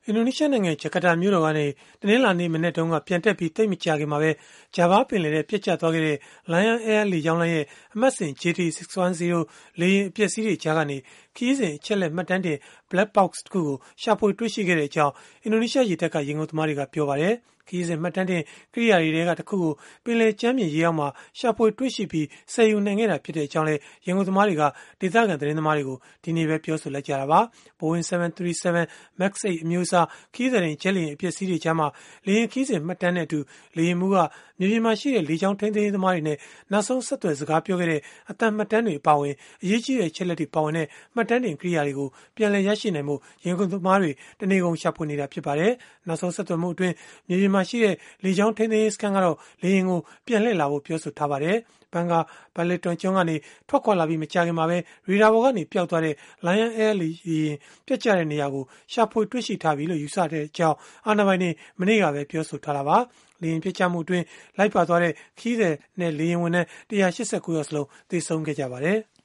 အင်ဒိုနီးရှားနိုင်ငံဂျကာတာမြို့တော်ကနေတနင်္လာနေ့မနေ့တုန်းကပြန်တက်ပြီးသိပ်မကြာခင်မှာပဲဂျာဗားပင်လယ်ထဲပျက်ကျသွားခဲ့တဲ့ Lion Air လေကြောင်းလိုင်းရဲ့အမှတ်စဉ် JT610 လေယာဉ်အပျက်အစီးတွေကြားကနေခရီးစဉ်အချက်လက်မှတ်တမ်းတင် Black Box တခုကိုရှာဖွေတွေ့ရှိခဲ့ကြောင်းအင်ဒိုနီးရှားရေတပ်ကရေငုပ်သမားတွေကပြောပါတယ်။ခရီးစဉ်မှတ်တမ်းတင်ကိရိယာတွေထဲကတစ်ခုကိုပင်လယ်ကျမ်းမြေရေအောက်မှာရှာဖွေတွေ့ရှိပြီးဆယ်ယူနိုင်ခဲ့တာဖြစ်ကြောင်းလည်းရေငုပ်သမားတွေကဒေသခံသတင်းသမားတွေကိုဒီနေ့ပဲပြောဆိုလိုက်ကြတာပါ။ Boeing 737 MAX 8 အမျိုးအစားခရီးသည်တင်ဂျက်လေယာဉ်အပျက်အစီးတွေကြားမှာလေယာဉ်ခရီးစဉ်မှတ်တမ်းနဲ့အတူလေယာဉ်မှူးကမြေပြင်မှာရှိတဲ့လေကြောင်းထိန်းသိမ်းရေးသမားတွေနဲ့နောက်ဆုံးဆက်သွယ်စကားပြောခဲ့တဲ့အသံမှတ်တမ်းတွေအပါအဝင်အရေးကြီးတဲ့အချက်လက်တွေပါဝင်တဲ့မှတ်တမ်းတင်ကိရိယာတွေကိုပြန်လည်ရရှိနိုင်မှုရေငုပ်သမားတွေတနေကုန်ရှာဖွေနေတာဖြစ်ပါတယ်။နောက်ဆုံးဆက်သွယ်မှုအတွင်းမြေပြင်မှာရှိတဲ့လေကြောင်းထိန်းသိမ်းရေးစခန်းကတော့လေယာဉ်ကိုပြန်လှည့်လာဖို့ပြောဆိုထားပါတယ်။ဘန်ကာဘယ်လီတွန်ကျွန်းကနေထွက်ခွာလာပြီးမကြာခင်မှာပဲရေဒါဘော်ကနေပျောက်သွားတဲ့ Lion Air လေယာဉ်ပြတ်ကျတဲ့နေရာကိုရှာဖွေတွေ့ရှိထားပြီလို့ယူဆတဲ့အကြောင်းအာဏာပိုင်တွေမနေ့ကပဲပြောဆိုထားတာပါ။လေယာဉ်ပြတ်ကျမှုအတွင်းလိုက်ပါသွားတဲ့ခရီးသည်နဲ့လေယာဉ်ဝန်ထမ်း189ယောက်စလုံးသေဆုံးခဲ့ကြပါတယ်။